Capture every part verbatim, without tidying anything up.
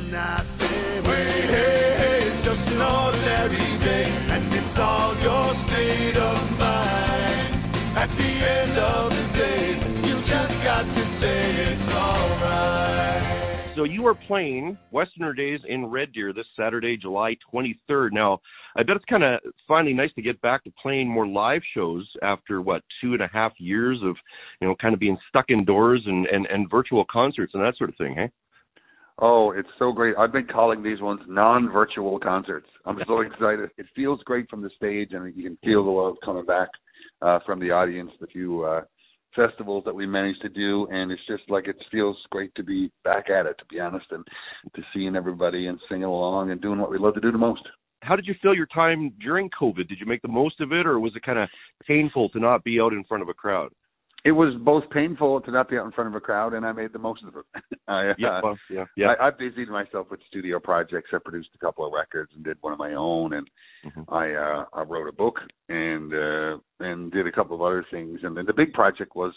And I say, hey, hey, hey, it's just an ordinary day, and it's all your state of mind. At the end of the day, you just got to say it's all right. So you are playing Westerner Days in Red Deer this Saturday, July twenty-third. Now, I bet it's kind of finally nice to get back to playing more live shows after, what, two and a half years of, you know, kind of being stuck indoors and, and, and virtual concerts and that sort of thing, hey? Oh, it's so great. I've been calling these ones non-virtual concerts. I'm so excited. It feels great from the stage, and you can feel the love coming back uh, from the audience, the few uh, festivals that we managed to do, and it's just like it feels great to be back at it, to be honest, and to seeing everybody and singing along and doing what we love to do the most. How did you feel your time during COVID? Did you make the most of it, or was it kind of painful to not be out in front of a crowd? It was both painful to not be out in front of a crowd, and I made the most of it. I, yeah, uh, well, yeah, yeah. I, I busied myself with studio projects. I produced a couple of records and did one of my own, and mm-hmm. I uh, I wrote a book and uh, and did a couple of other things. And then the big project was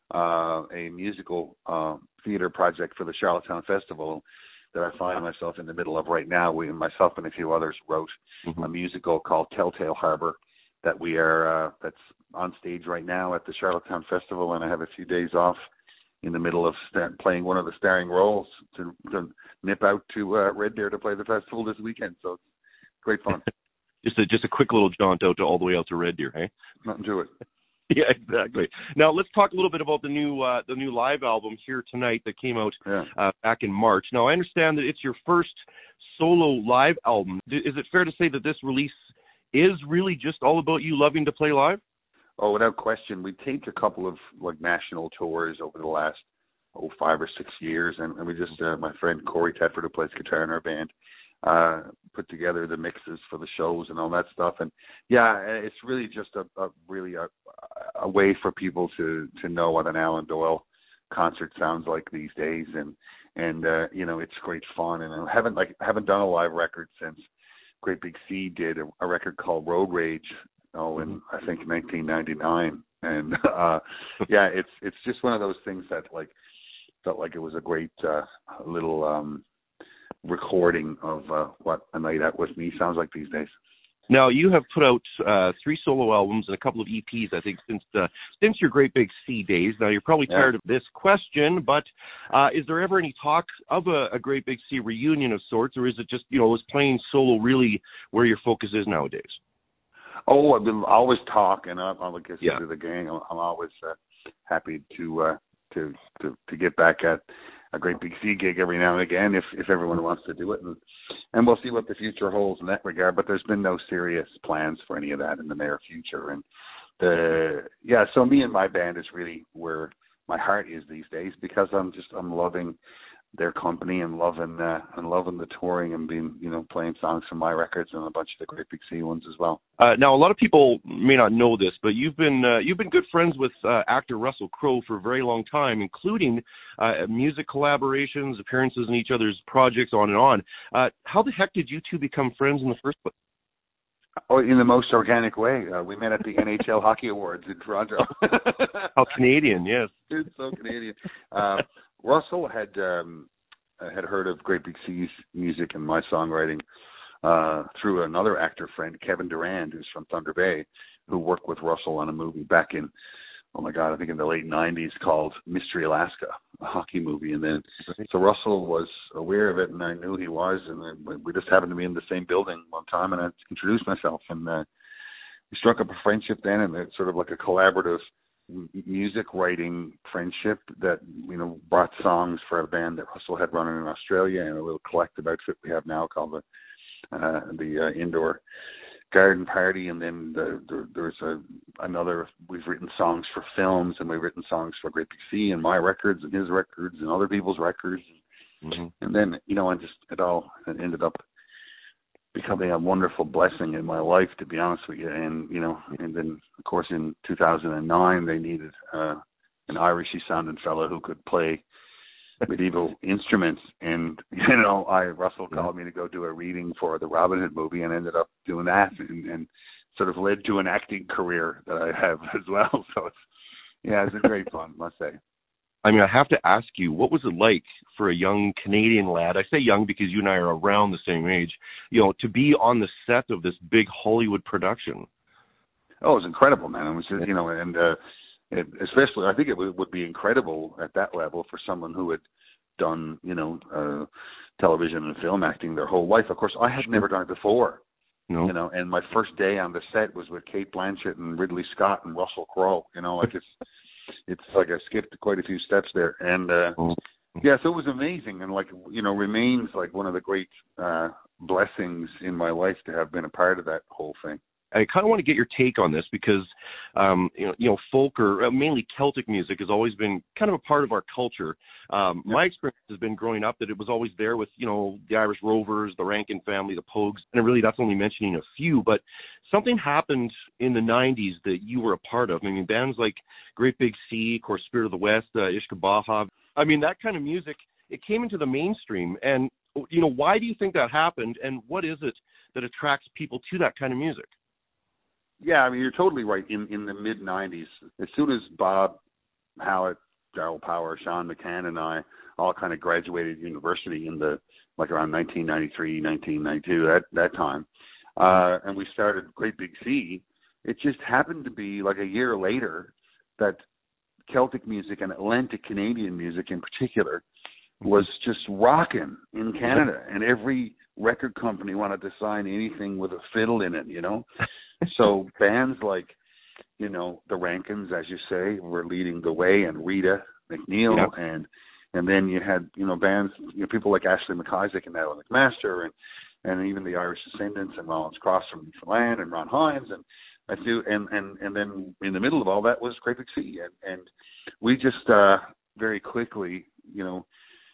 uh, a musical uh, theater project for the Charlottetown Festival that I find myself in the middle of right now. We, myself and a few others, wrote mm-hmm. a musical called Telltale Harbor that we are uh, that's on stage right now at the Charlottetown Festival, and I have a few days off in the middle of star- playing one of the starring roles to, to nip out to uh, Red Deer to play the festival this weekend. So it's great fun. just a just a quick little jaunt out to all the way out to Red Deer, hey? Nothing to it. Yeah, exactly. Now let's talk a little bit about the new uh, the new live album here tonight that came out yeah. uh, back in March. Now I understand that it's your first solo live album. Is it fair to say that this release is really just all about you loving to play live? Oh, without question. We taped a couple of like national tours over the last oh five or six years, and, and we just uh, my friend Corey Tedford, who plays guitar in our band, uh, put together the mixes for the shows and all that stuff. And yeah, it's really just a, a really a, a way for people to to know what an Alan Doyle concert sounds like these days, and and uh, you know, it's great fun. And I haven't like haven't done a live record since Great Big Sea did a, a record called Road Rage. Oh, in I think nineteen ninety-nine, and uh, yeah, it's it's just one of those things that like felt like it was a great uh, little um, recording of uh, what a night out with me sounds like these days. Now you have put out uh, three solo albums and a couple of E Ps, I think, since uh, since your Great Big Sea days. Now you're probably yeah. tired of this question, but uh, is there ever any talk of a, a Great Big Sea reunion of sorts, or is it just, you know, is playing solo really where your focus is nowadays? Oh, I've been always talk, and I'm, I'm like I said yeah. to the gang, I'm, I'm always uh, happy to, uh, to to to get back at a Great Big Sea gig every now and again if if everyone wants to do it, and and we'll see what the future holds in that regard. But there's been no serious plans for any of that in the near future, and the yeah. So me and my band is really where my heart is these days, because I'm just I'm loving their company and loving uh, and loving the touring and being, you know, playing songs from my records and a bunch of the Great Big Sea ones as well. Uh, now, a lot of people may not know this, but you've been uh, you've been good friends with uh, actor Russell Crowe for a very long time, including uh, music collaborations, appearances in each other's projects, on and on. Uh, how the heck did you two become friends in the first place? Oh, in the most organic way. Uh, we met at the N H L Hockey Awards in Toronto. How Canadian, yes. It's so Canadian. Uh, Russell had um, had heard of Great Big Sea's music and my songwriting uh, through another actor friend, Kevin Durand, who's from Thunder Bay, who worked with Russell on a movie back in, oh my God, I think in the late nineties called Mystery Alaska, a hockey movie. And then, so Russell was aware of it, and I knew he was, and then we just happened to be in the same building one time, and I introduced myself, and uh, we struck up a friendship then, and it's sort of like a collaborative music writing friendship that, you know, brought songs for a band that Russell had running in Australia, and a little collective outfit we have now called the uh, the uh, Indoor Garden Party. And then the, the, there's a, another, we've written songs for films, and we've written songs for Great Big Sea and my records and his records and other people's records. Mm-hmm. And then, you know, I just, it all it ended up becoming a wonderful blessing in my life, to be honest with you. And, you know, and then, of course, in two thousand nine, they needed uh, an Irishy sounding fellow who could play medieval instruments. And, you know, I Russell called me to go do a reading for the Robin Hood movie, and ended up doing that, and, and sort of led to an acting career that I have as well. So it's, yeah, it's been great fun, must say. I mean, I have to ask you, what was it like for a young Canadian lad? I say young because you and I are around the same age, you know, to be on the set of this big Hollywood production. Oh, it was incredible, man. It was just, you know, and uh, it, especially, I think it would, would be incredible at that level for someone who had done, you know, uh, television and film acting their whole life. Of course, I had never done it before. No. You know, and my first day on the set was with Kate Blanchett and Ridley Scott and Russell Crowe. You know, like it's it's like I skipped quite a few steps there, and uh, Oh. yeah, so it was amazing, and like you know, remains like one of the great uh, blessings in my life to have been a part of that whole thing. I kind of want to get your take on this because, um, you know, you know, folk or uh, mainly Celtic music has always been kind of a part of our culture. Um, Yeah. My experience has been growing up that it was always there with, you know, the Irish Rovers, the Rankin family, the Pogues, and really that's only mentioning a few. But something happened in the nineties that you were a part of. I mean, bands like Great Big Sea, of course, Spirit of the West, uh, Ishka Baha. I mean, that kind of music, it came into the mainstream. And, you know, why do you think that happened? And what is it that attracts people to that kind of music? Yeah, I mean, you're totally right. In in the mid nineties, as soon as Bob Hallett, Darrell Power, Sean McCann, and I all kind of graduated university in the like around nineteen ninety-three, nineteen ninety-two, that that time, uh, and we started Great Big Sea. It just happened to be like a year later that Celtic music and Atlantic Canadian music in particular was just rocking in Canada, and every record company wanted to sign anything with a fiddle in it, you know. So bands like, you know, the Rankins, as you say, were leading the way, and Rita McNeil, yeah. and and then you had, you know, bands, you know, people like Ashley McIsaac and Natalie McMaster, and and even the Irish Descendants and Rollins Cross from Newfoundland and Ron Hines, and I do, and and and then in the middle of all that was Great Big Sea, and and we just uh, very quickly, you know,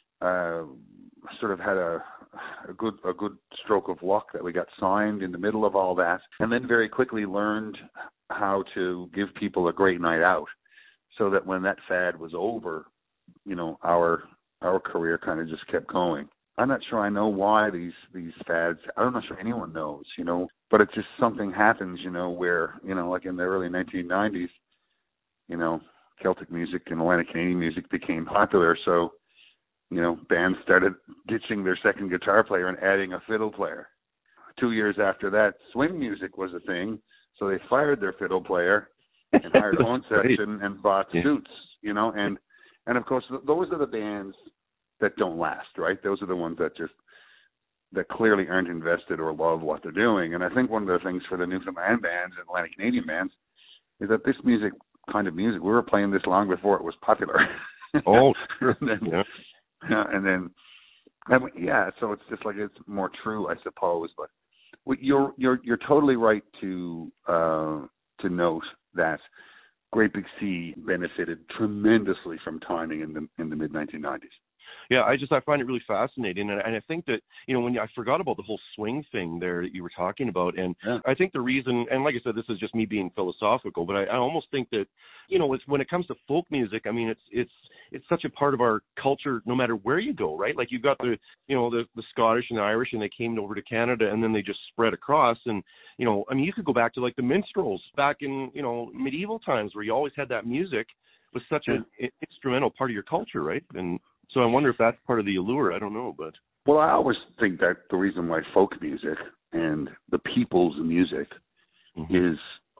uh, sort of had a. a good a good stroke of luck that we got signed in the middle of all that, and then very quickly learned how to give people a great night out, so that when that fad was over, you know, our our career kind of just kept going. I'm not sure I know why these these fads, I'm not sure anyone knows, you know, but it's just something happens, you know, where, you know, like in the early nineteen nineties, you know, Celtic music and Atlantic Canadian music became popular, so you know, bands started ditching their second guitar player and adding a fiddle player. Two years after that, swing music was a thing, so they fired their fiddle player and hired own section and bought yeah. suits, you know, and and of course those are the bands that don't last, right? Those are the ones that just that clearly aren't invested or love what they're doing. And I think one of the things for the Newfoundland bands and Atlantic Canadian bands is that this music, kind of music, we were playing this long before it was popular. Oh, sure. and then, yeah. Yeah, and then, and yeah, so it's just like it's more true, I suppose. But you're you're you're totally right to uh, to note that Great Big Sea benefited tremendously from timing in the in the mid nineteen nineties. Yeah, I just I find it really fascinating, and, and I think that, you know, when you, I forgot about the whole swing thing there that you were talking about, and yeah. I think the reason, and like I said, this is just me being philosophical, but I, I almost think that, you know, it's when it comes to folk music, I mean, it's it's it's such a part of our culture, no matter where you go, right? Like you've got the, you know, the the Scottish and the Irish, and they came over to Canada, and then they just spread across, and you know, I mean, you could go back to like the minstrels back in, you know, medieval times where you always had that music was such yeah. an instrumental part of your culture, right? And so I wonder if that's part of the allure. I don't know, but well, I always think that the reason why folk music and the people's music mm-hmm. is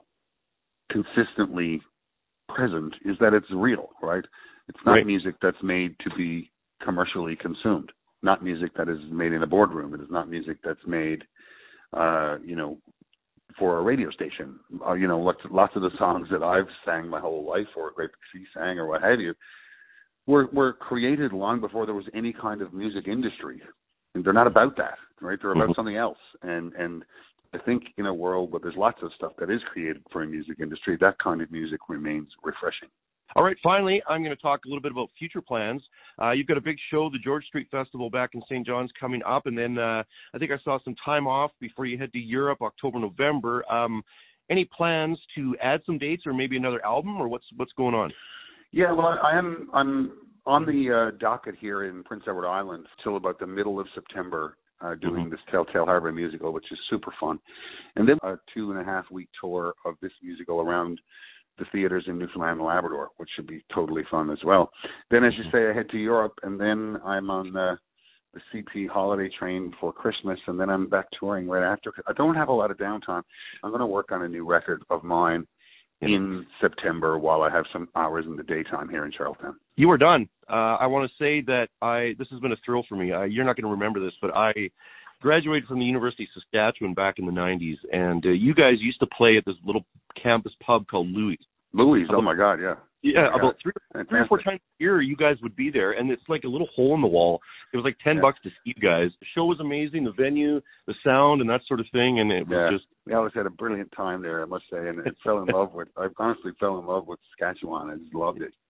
consistently present is that it's real, right? It's not right. music that's made to be commercially consumed. Not music that is made in a boardroom. It is not music that's made, uh, you know, for a radio station. Uh, you know, lots, lots of the songs that I've sang my whole life, or Great Big Sea sang, or what have you, were were created long before there was any kind of music industry. And they're not about that, right? They're about mm-hmm. something else. And and I think in a world where there's lots of stuff that is created for a music industry, that kind of music remains refreshing. All right, finally, I'm going to talk a little bit about future plans. Uh, you've got a big show, the George Street Festival back in Saint John's coming up, and then uh, I think I saw some time off before you head to Europe, October, November. Um, any plans to add some dates or maybe another album, or what's what's going on? Yeah, well, I am I'm on the uh, docket here in Prince Edward Island till about the middle of September, uh, doing mm-hmm. this Telltale Harbor musical, which is super fun, and then a two and a half week tour of this musical around the theaters in Newfoundland and Labrador, which should be totally fun as well. Then, as you say, I head to Europe, and then I'm on the, the C P holiday train for Christmas, and then I'm back touring right after. I don't have a lot of downtime. I'm going to work on a new record of mine in September while I have some hours in the daytime here in Charlottetown. You are done. Uh, I want to say that I this has been a thrill for me. Uh, you're not going to remember this, but I graduated from the University of Saskatchewan back in the nineties, and uh, you guys used to play at this little campus pub called Louis. Louis, oh my God, yeah. Yeah, oh about three, three or four times a year, you guys would be there, and it's like a little hole in the wall. It was like ten yeah. bucks to see you guys. The show was amazing, the venue, the sound, and that sort of thing, and it was yeah. just. Yeah, I always had a brilliant time there, I must say, and I fell in love with. I honestly fell in love with Saskatchewan. I just loved it.